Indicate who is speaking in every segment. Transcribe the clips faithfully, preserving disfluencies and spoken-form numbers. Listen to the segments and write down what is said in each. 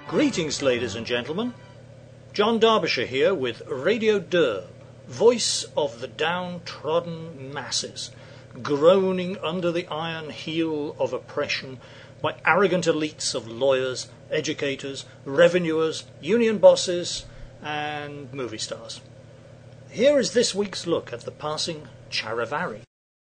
Speaker 1: Greetings, ladies and gentlemen. John Derbyshire here with Radio Derb, voice of the downtrodden masses, groaning under the iron heel of oppression by arrogant elites of lawyers, educators, revenuers, union bosses, and movie stars. Here is this week's look at the passing Charivari.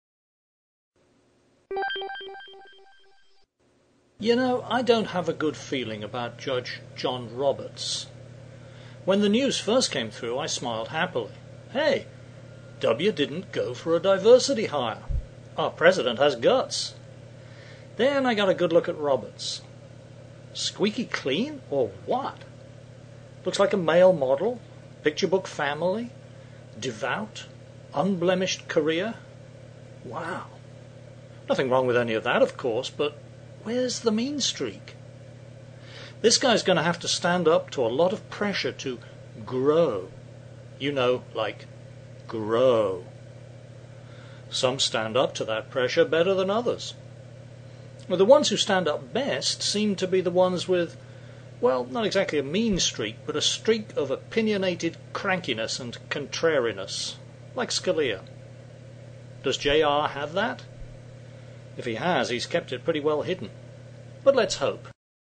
Speaker 1: You know, I don't have a good feeling about Judge John Roberts. When the news first came through, I smiled happily. Hey, W didn't go for a diversity hire. Our president has guts. Then I got a good look at Roberts. Squeaky clean or what? Looks like a male model, picture book family, devout, unblemished career. Wow. Nothing wrong with any of that, of course, but where's the mean streak? This guy's going to have to stand up to a lot of pressure to grow. You know, like grow. Some stand up to that pressure better than others. Well, the ones who stand up best seem to be the ones with, well, not exactly a mean streak, but a streak of opinionated crankiness and contrariness, like Scalia. Does J R have that? If he has, he's kept it pretty well hidden. But let's hope.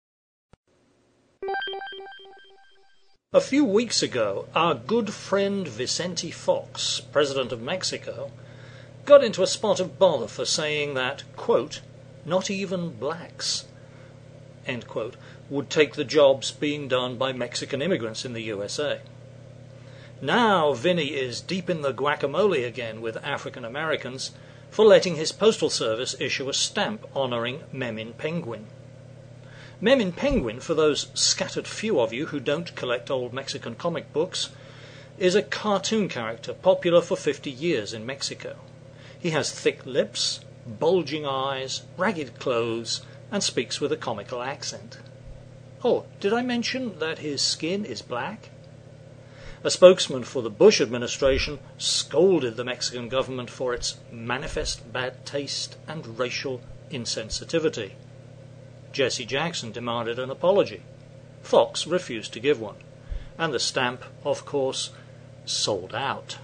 Speaker 1: A few weeks ago, our good friend Vicente Fox, President of Mexico, got into a spot of bother for saying that, quote, not even blacks, end quote, would take the jobs being done by Mexican immigrants in the U S A. Now Vinny is deep in the guacamole again with African Americans for letting his postal service issue a stamp honouring Memmin Penguin. Memmin Penguin, for those scattered few of you who don't collect old Mexican comic books, is a cartoon character popular for fifty years in Mexico. He has thick lips, bulging eyes, ragged clothes, and speaks with a comical accent. Oh, did I mention that his skin is black? A spokesman for the Bush administration scolded the Mexican government for its manifest bad taste and racial insensitivity. Jesse Jackson demanded an apology. Fox refused to give one. And the stamp, of course, sold out.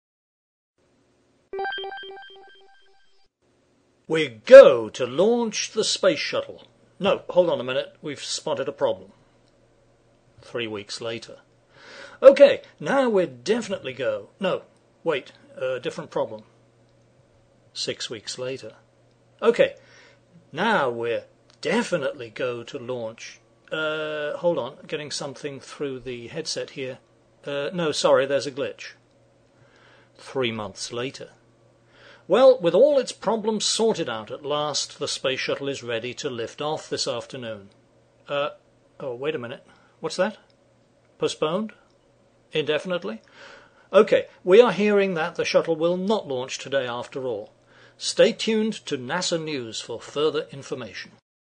Speaker 1: We go to launch the space shuttle. No, hold on a minute. We've spotted a problem. Three weeks later. Okay, now we're definitely go. No, wait, a different problem. Six weeks later. Okay, now we're definitely go to launch. Uh, hold on, getting something through the headset here. Uh, no, sorry, there's a glitch. Three months later. Well, with all its problems sorted out at last, the space shuttle is ready to lift off this afternoon. Uh, oh, wait a minute. What's that? Postponed? Indefinitely? Okay, we are hearing that the shuttle will not launch today after all. Stay tuned to NASA News for further information.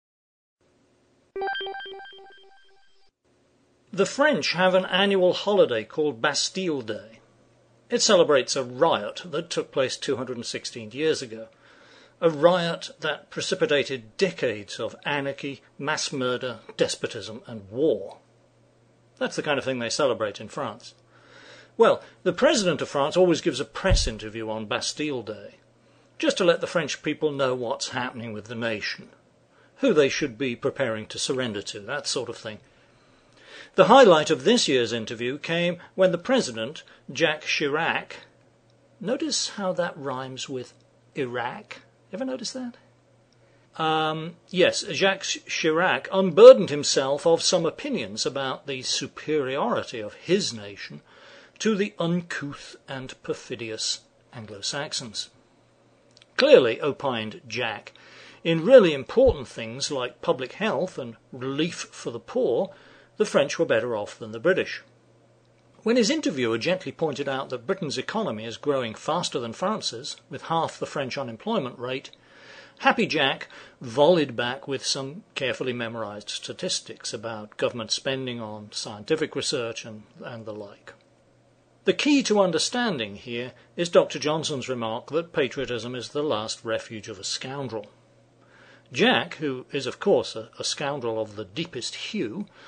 Speaker 1: The French have an annual holiday called Bastille Day. It celebrates a riot that took place two hundred sixteen years ago. A riot that precipitated decades of anarchy, mass murder, despotism, and war. That's the kind of thing they celebrate in France. Well, the President of France always gives a press interview on Bastille Day, just to let the French people know what's happening with the nation, who they should be preparing to surrender to, that sort of thing. The highlight of this year's interview came when the President, Jacques Chirac, notice how that rhymes with Iraq? Ever notice that? Um, yes, Jacques Chirac unburdened himself of some opinions about the superiority of his nation to the uncouth and perfidious Anglo-Saxons. Clearly, opined Jack, in really important things like public health and relief for the poor, the French were better off than the British. When his interviewer gently pointed out that Britain's economy is growing faster than France's, with half the French unemployment rate, Happy Jack volleyed back with some carefully memorized statistics about government spending on scientific research and, and the like. The key to understanding here is Doctor Johnson's remark that patriotism is the last refuge of a scoundrel. Jack, who is of course a, a scoundrel of the deepest hue,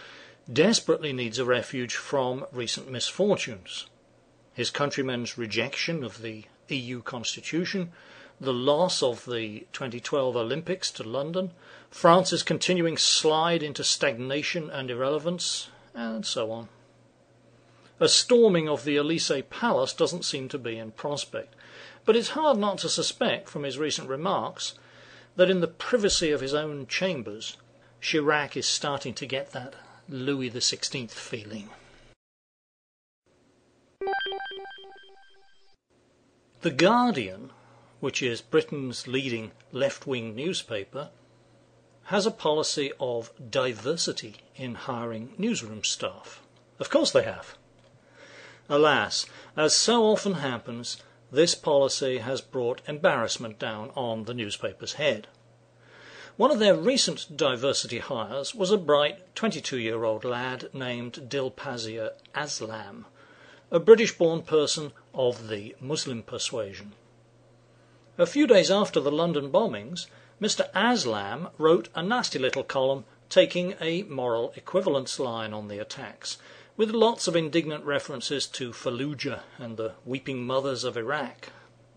Speaker 1: desperately needs a refuge from recent misfortunes. His countrymen's rejection of the E U constitution, the loss of the twenty twelve Olympics to London, France's continuing slide into stagnation and irrelevance, and so on. A storming of the Élysée Palace doesn't seem to be in prospect, but it's hard not to suspect from his recent remarks that in the privacy of his own chambers, Chirac is starting to get that Louis the Sixteenth feeling. The Guardian, which is Britain's leading left-wing newspaper, has a policy of diversity in hiring newsroom staff. Of course they have. Alas, as so often happens, this policy has brought embarrassment down on the newspaper's head. One of their recent diversity hires was a bright twenty-two-year-old lad named Dilpazia Aslam, a British-born person of the Muslim persuasion. A few days after the London bombings, Mister Aslam wrote a nasty little column taking a moral equivalence line on the attacks, with lots of indignant references to Fallujah and the weeping mothers of Iraq.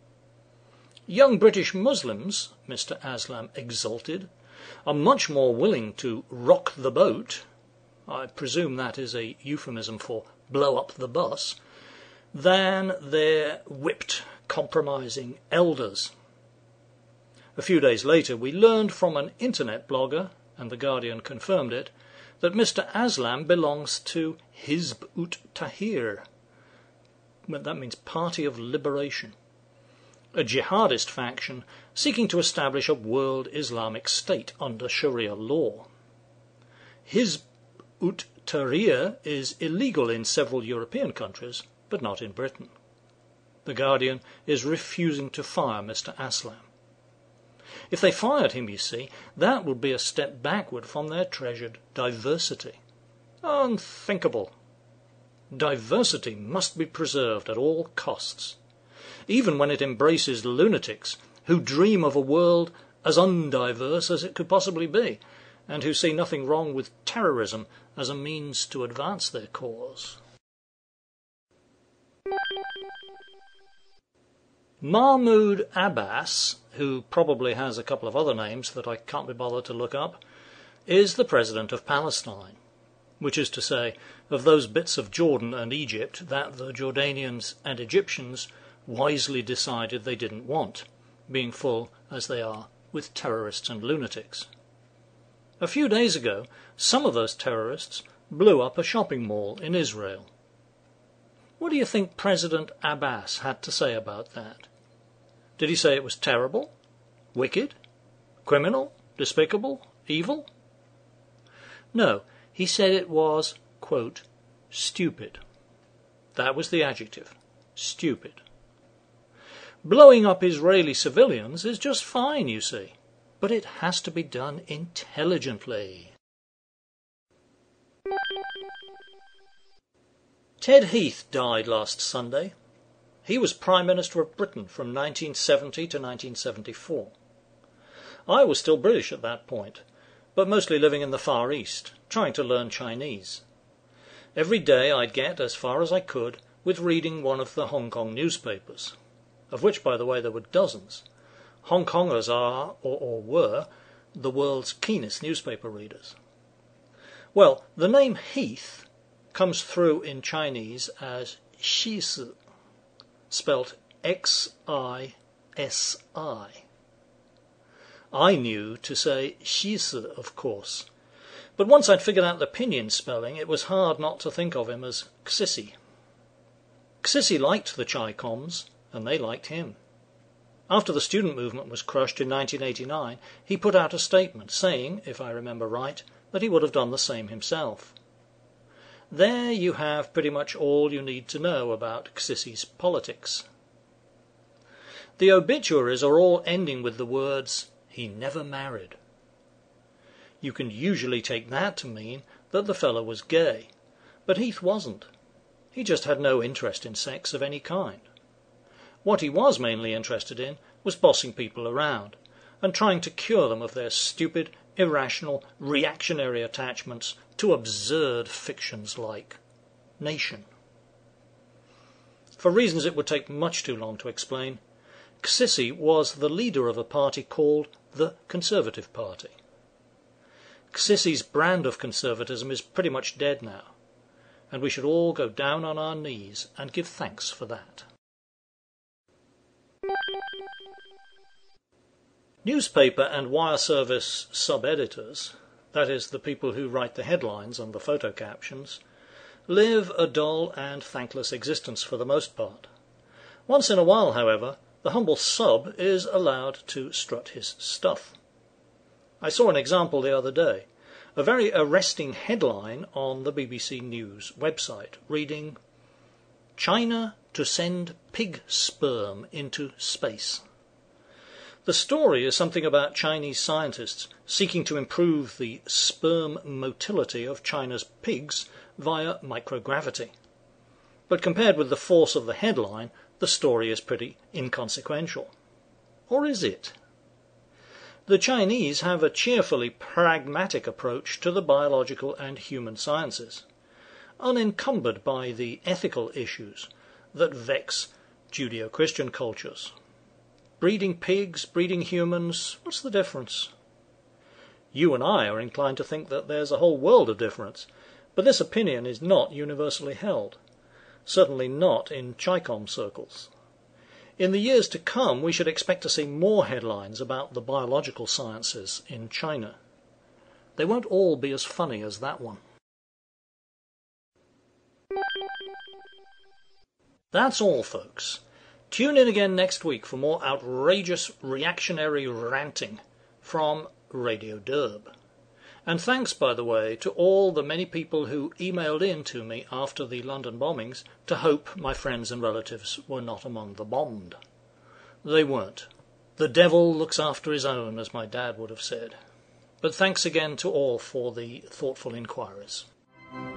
Speaker 1: Young British Muslims, Mister Aslam exulted, are much more willing to rock the boat, I presume that is a euphemism for blow up the bus, than their whipped, compromising elders. A few days later we learned from an internet blogger, and the Guardian confirmed it, that Mister Aslam belongs to Hizb ut-Tahrir. That means Party of Liberation, a jihadist faction seeking to establish a world Islamic state under Sharia law. Hizb ut-Tahrir is illegal in several European countries, but not in Britain. The Guardian is refusing to fire Mister Aslam. If they fired him, you see, that would be a step backward from their treasured diversity. Unthinkable. Diversity must be preserved at all costs, even when it embraces lunatics who dream of a world as undiverse as it could possibly be, and who see nothing wrong with terrorism as a means to advance their cause. Mahmoud Abbas, who probably has a couple of other names that I can't be bothered to look up, is the president of Palestine, which is to say, of those bits of Jordan and Egypt that the Jordanians and Egyptians wisely decided they didn't want, being full, as they are, with terrorists and lunatics. A few days ago, some of those terrorists blew up a shopping mall in Israel. What do you think President Abbas had to say about that? Did he say it was terrible, wicked, criminal, despicable, evil? No, he said it was, quote, stupid. That was the adjective, stupid. Blowing up Israeli civilians is just fine, you see, but it has to be done intelligently. Ted Heath died last Sunday. He was Prime Minister of Britain from nineteen seventy to nineteen seventy-four. I was still British at that point, but mostly living in the Far East, trying to learn Chinese. Every day I'd get as far as I could with reading one of the Hong Kong newspapers, of which, by the way, there were dozens. Hong Kongers are, or, or were, the world's keenest newspaper readers. Well, the name Heath comes through in Chinese as Xisi, spelt X I S I. I knew to say Xisi, of course, but once I'd figured out the pinyin spelling, it was hard not to think of him as Xisi. Xisi liked the Chi-Coms, and they liked him. After the student movement was crushed in nineteen eighty-nine, he put out a statement saying, if I remember right, that he would have done the same himself. There you have pretty much all you need to know about Xisi's politics. The obituaries are all ending with the words, "He never married." You can usually take that to mean that the fellow was gay, but Heath wasn't. He just had no interest in sex of any kind. What he was mainly interested in was bossing people around, and trying to cure them of their stupid, irrational, reactionary attachments to absurd fictions like Nation. For reasons it would take much too long to explain, Csici was the leader of a party called the Conservative Party. Csici's brand of conservatism is pretty much dead now, and we should all go down on our knees and give thanks for that. Newspaper and wire service sub-editors, that is, the people who write the headlines and the photo captions, live a dull and thankless existence for the most part. Once in a while, however, the humble sub is allowed to strut his stuff. I saw an example the other day, a very arresting headline on the B B C News website, reading, "China to send pig sperm into space." The story is something about Chinese scientists seeking to improve the sperm motility of China's pigs via microgravity. But compared with the force of the headline, the story is pretty inconsequential. Or is it? The Chinese have a cheerfully pragmatic approach to the biological and human sciences, unencumbered by the ethical issues that vex Judeo-Christian cultures. Breeding pigs, breeding humans, what's the difference? You and I are inclined to think that there's a whole world of difference, but this opinion is not universally held, certainly not in Chi-Com circles. In the years to come, we should expect to see more headlines about the biological sciences in China. They won't all be as funny as that one. That's all, folks. Tune in again next week for more outrageous reactionary ranting from Radio Derb. And thanks, by the way, to all the many people who emailed in to me after the London bombings to hope my friends and relatives were not among the bombed. They weren't. The devil looks after his own, as my dad would have said. But thanks again to all for the thoughtful inquiries.